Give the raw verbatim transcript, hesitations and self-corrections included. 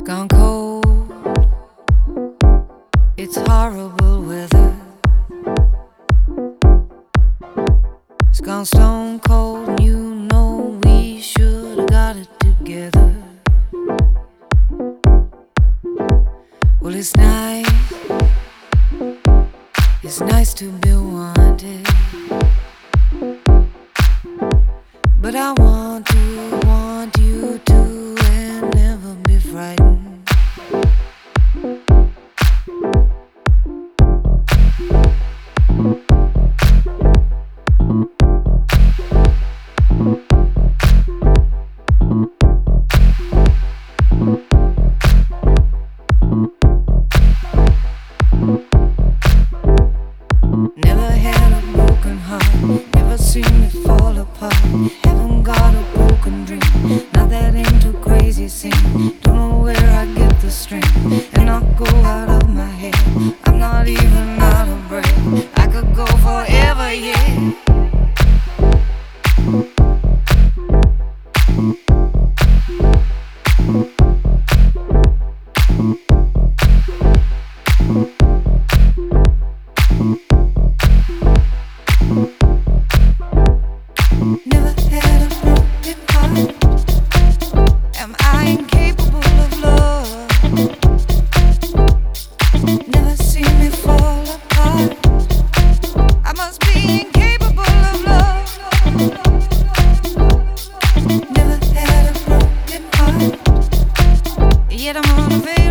Gone cold, it's horrible weather. It's gone stone cold, and you know we should've got it together. Well, it's nice, it's nice to be wanted, but I want to want you to and never be frightened. Never had a broken heart, never seen it fall apart. Haven't got a broken dream, not that into crazy scene. Don't know where I get the strength, and I'll go out of my head. I'm not even out of breath, I could go forever, yeah. Never had a broken heart. Am I incapable of love? Never seen me fall apart. I must be incapable of love. Never had a broken heart, yet I'm on a